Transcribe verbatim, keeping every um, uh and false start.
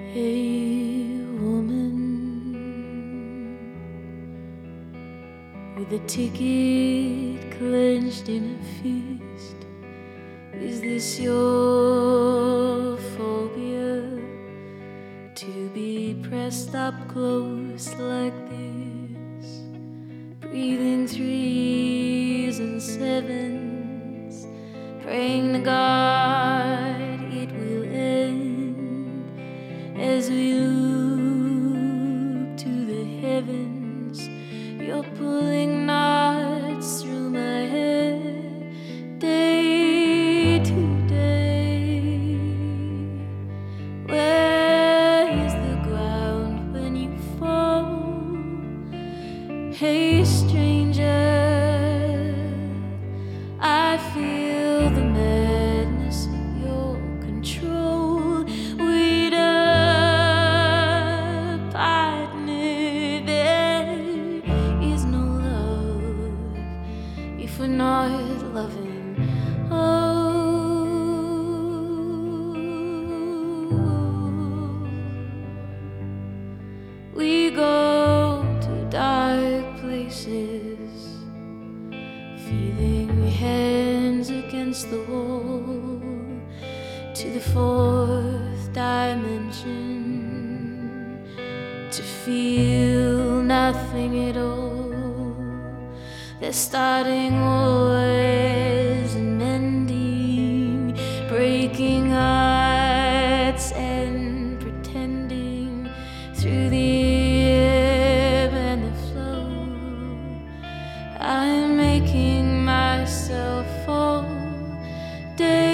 Hey, woman, with a ticket clenched in a fist, is this your phobia? To be pressed up close like this, breathing threes and sevens, praying to God it will end. As we look to the heavens, you're pulling knots through my head, day to day. Where is the ground when you fall? Hey, stranger, I feel the madness of your control. Wait up, partner, there is no love if we're not loving. Oh, we go to dark places, feeling hands against the wall, to the fourth dimension, to feel nothing at all. They're starting wars and mending, breaking hearts and pretending through the ebb and the flow. I'm making myself fall day